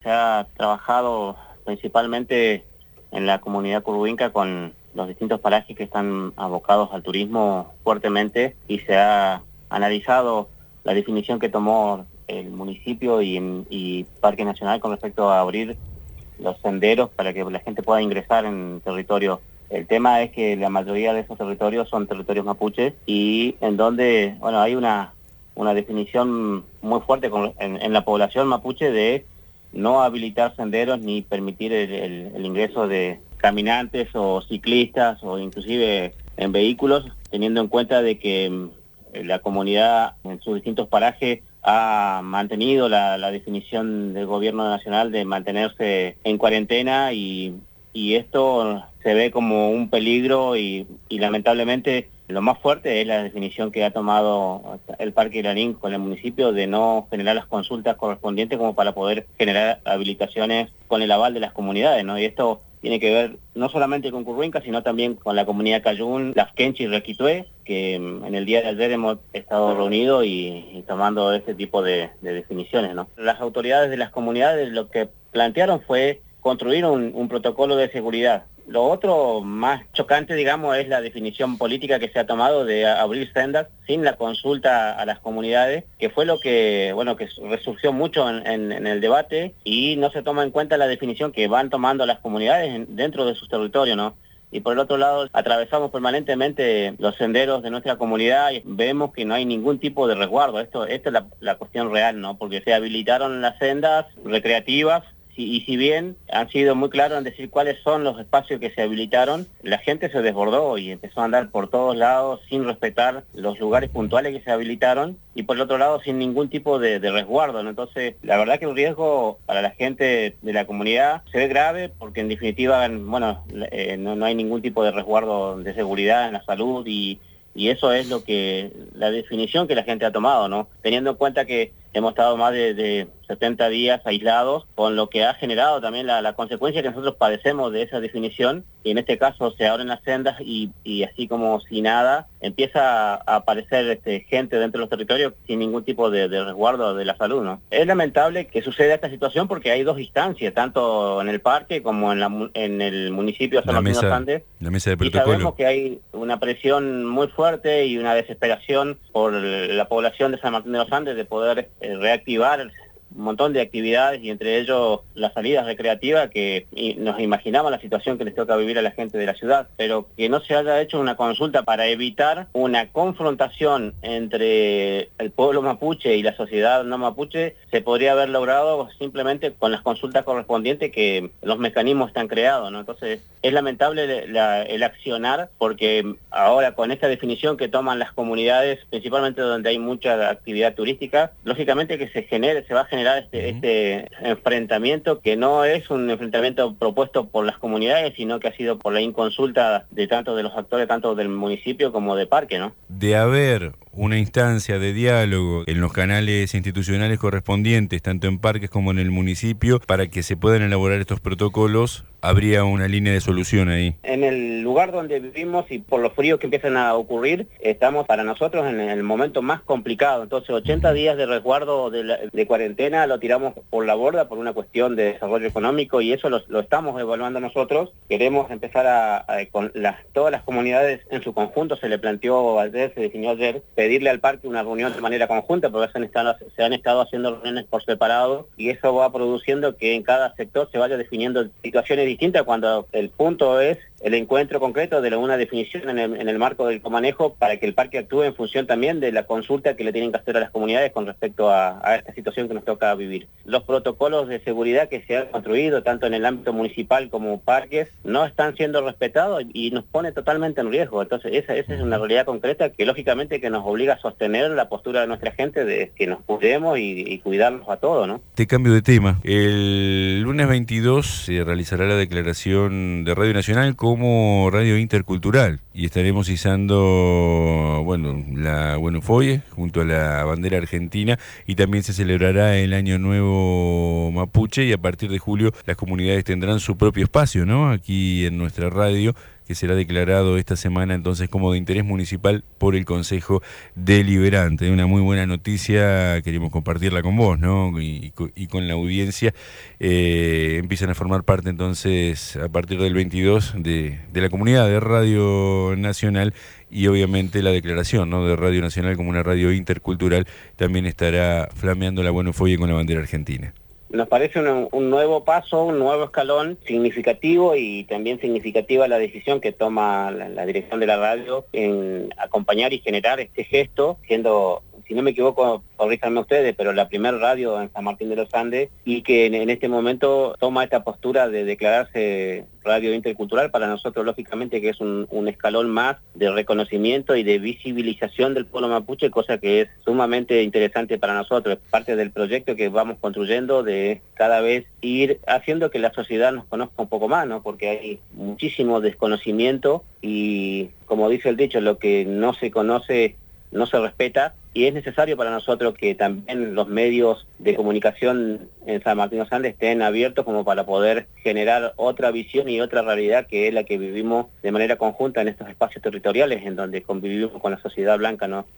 se ha trabajado principalmente en la comunidad curruinca con los distintos parajes que están abocados al turismo fuertemente, y se ha analizado la definición que tomó el municipio y Parque Nacional con respecto a abrir los senderos para que la gente pueda ingresar en territorio. El tema es que la mayoría de esos territorios son territorios mapuches, y en donde, bueno, hay una definición muy fuerte en la población mapuche de no habilitar senderos ni permitir el ingreso de caminantes o ciclistas o inclusive en vehículos, teniendo en cuenta de que la comunidad en sus distintos parajes ha mantenido la definición del gobierno nacional de mantenerse en cuarentena, y esto se ve como un peligro y lamentablemente lo más fuerte es la definición que ha tomado el Parque Lanín con el municipio de no generar las consultas correspondientes como para poder generar habilitaciones con el aval de las comunidades, ¿no? Y esto tiene que ver no solamente con Curruinca, sino también con la comunidad Cayún, Lafkenchi y Requitué, que en el día de ayer hemos estado reunidos y tomando este tipo de definiciones, ¿no? Las autoridades de las comunidades lo que plantearon fue construir un protocolo de seguridad. Lo otro más chocante, digamos, es la definición política que se ha tomado de abrir sendas sin la consulta a las comunidades, que fue lo que, bueno, que resurgió mucho en el debate, y no se toma en cuenta la definición que van tomando las comunidades dentro de sus territorios, ¿no? Y por el otro lado, atravesamos permanentemente los senderos de nuestra comunidad y vemos que no hay ningún tipo de resguardo. Esto es la cuestión real, ¿no? Porque se habilitaron las sendas recreativas, y si bien han sido muy claros en decir cuáles son los espacios que se habilitaron, la gente se desbordó y empezó a andar por todos lados sin respetar los lugares puntuales que se habilitaron, y por el otro lado sin ningún tipo de resguardo, ¿no? Entonces, la verdad que el riesgo para la gente de la comunidad se ve grave, porque en definitiva, bueno, no hay ningún tipo de resguardo de seguridad en la salud, y eso es la definición que la gente ha tomado, ¿no? Teniendo en cuenta que hemos estado más de 70 días aislados, con lo que ha generado también la consecuencia que nosotros padecemos de esa definición, y en este caso se abren las sendas y así como si nada, empieza a aparecer gente dentro de los territorios sin ningún tipo de resguardo de la salud, ¿no? Es lamentable que suceda esta situación porque hay dos instancias, tanto en el parque como en el municipio de San Martín de los Andes. La mesa de protocolo. Y sabemos que hay una presión muy fuerte y una desesperación por la población de San Martín de los Andes de poder reactivar un montón de actividades, y entre ellos las salidas recreativas, que nos imaginamos la situación que les toca vivir a la gente de la ciudad, pero que no se haya hecho una consulta para evitar una confrontación entre el pueblo mapuche y la sociedad no mapuche, se podría haber logrado simplemente con las consultas correspondientes, que los mecanismos están creados, ¿no? Entonces es lamentable el accionar, porque ahora con esta definición que toman las comunidades, principalmente donde hay mucha actividad turística, lógicamente que se va a generar este enfrentamiento, que no es un enfrentamiento propuesto por las comunidades, sino que ha sido por la inconsulta de tanto de los actores, tanto del municipio como de Parque, ¿no? De haber una instancia de diálogo en los canales institucionales correspondientes, tanto en parques como en el municipio, para que se puedan elaborar estos protocolos, habría una línea de solución ahí. En el lugar donde vivimos y por los fríos que empiezan a ocurrir, estamos para nosotros en el momento más complicado. Entonces 80 días de resguardo de cuarentena lo tiramos por la borda por una cuestión de desarrollo económico, y eso lo estamos evaluando nosotros. Queremos empezar con todas las comunidades en su conjunto, se definió ayer, pedirle al parque una reunión de manera conjunta, porque se han estado haciendo reuniones por separado, y eso va produciendo que en cada sector se vaya definiendo situaciones distintas, cuando el punto es el encuentro concreto de una definición en el marco del comanejo, para que el parque actúe en función también de la consulta que le tienen que hacer a las comunidades con respecto a esta situación que nos toca vivir. Los protocolos de seguridad que se han construido tanto en el ámbito municipal como parques no están siendo respetados y nos pone totalmente en riesgo. Entonces esa es una realidad concreta que lógicamente que nos obliga a sostener la postura de nuestra gente de que nos cuidemos y cuidarnos a todos, ¿no? Te cambio de tema. El lunes 22 se realizará la declaración de Radio Nacional como radio intercultural, y estaremos izando, la Buenofoye junto a la bandera argentina, y también se celebrará el Año Nuevo Mapuche, y a partir de julio las comunidades tendrán su propio espacio, ¿no? Aquí en nuestra radio, que será declarado esta semana entonces como de interés municipal por el Consejo Deliberante. Una muy buena noticia, queremos compartirla con vos, ¿no? Y con la audiencia. Empiezan a formar parte entonces a partir del 22 de la comunidad de Radio Nacional, y obviamente la declaración, ¿no?, de Radio Nacional como una radio intercultural también estará flameando la Bueno Foye con la bandera argentina. Nos parece un nuevo paso, un nuevo escalón significativo, y también significativa la decisión que toma la dirección de la radio en acompañar y generar este gesto, siendo, si no me equivoco, corríjanme ustedes, pero la primera radio en San Martín de los Andes, y que en este momento toma esta postura de declararse radio intercultural. Para nosotros, lógicamente, que es un escalón más de reconocimiento y de visibilización del pueblo mapuche, cosa que es sumamente interesante para nosotros. Es parte del proyecto que vamos construyendo de cada vez ir haciendo que la sociedad nos conozca un poco más, ¿no? Porque hay muchísimo desconocimiento y, como dice el dicho, lo que no se conoce no se respeta, y es necesario para nosotros que también los medios de comunicación en San Martín de los Andes estén abiertos como para poder generar otra visión y otra realidad, que es la que vivimos de manera conjunta en estos espacios territoriales en donde convivimos con la sociedad blanca, ¿no?